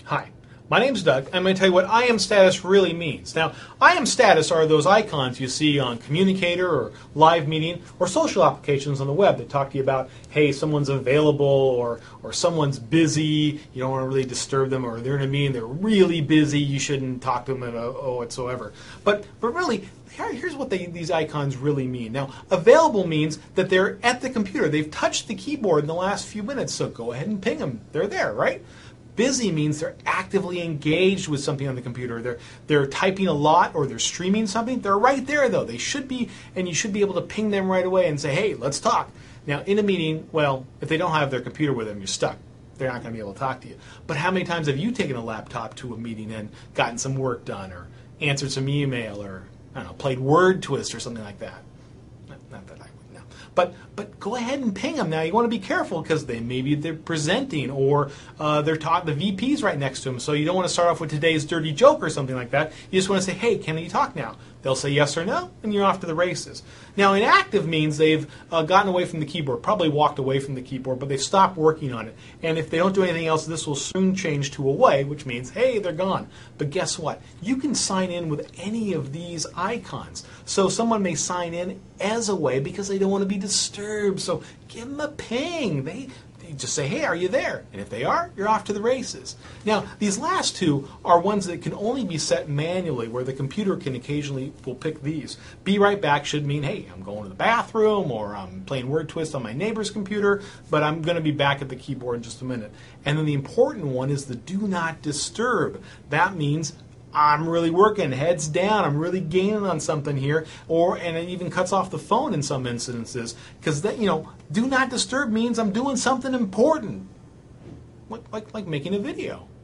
Hi, my name's Doug. I'm going to tell you what I am status really means. Now, I am status are those icons you see on Communicator or Live Meeting or social applications on the web that talk to you about, hey, someone's available or someone's busy, you don't want to really disturb them, or they're in a meeting, they're really busy, you shouldn't talk to them whatsoever. But really, here's what these icons really mean. Now, available means that they're at the computer. They've touched the keyboard in the last few minutes, so go ahead and ping them. They're there, right? Busy means they're actively engaged with something on the computer. They're typing a lot or they're streaming something. They're right there, though. They should be, and you should be able to ping them right away and say, hey, let's talk. Now, in a meeting, well, if they don't have their computer with them, you're stuck. They're not going to be able to talk to you. But how many times have you taken a laptop to a meeting and gotten some work done or answered some email or, I don't know, played word twist or something like that? Not that I would know. But go ahead and ping them. Now, you want to be careful because maybe they're presenting or the VP's right next to them. So you don't want to start off with today's dirty joke or something like that. You just want to say, hey, can you talk now? They'll say yes or no, and you're off to the races. Now, inactive means they've gotten away from the keyboard, probably walked away from the keyboard, but they've stopped working on it. And if they don't do anything else, this will soon change to away, which means, hey, they're gone. But guess what? You can sign in with any of these icons. So someone may sign in as away because they don't want to be disturbed. So give them a ping. They just say, hey, are you there? And if they are, you're off to the races. Now, these last two are ones that can only be set manually, where the computer can occasionally will pick these. Be right back should mean, hey, I'm going to the bathroom, or I'm playing word twist on my neighbor's computer, but I'm going to be back at the keyboard in just a minute. And then the important one is the do not disturb. That means I'm really working, heads down, I'm really gaining on something here, and it even cuts off the phone in some instances, because do not disturb means I'm doing something important, like making a video.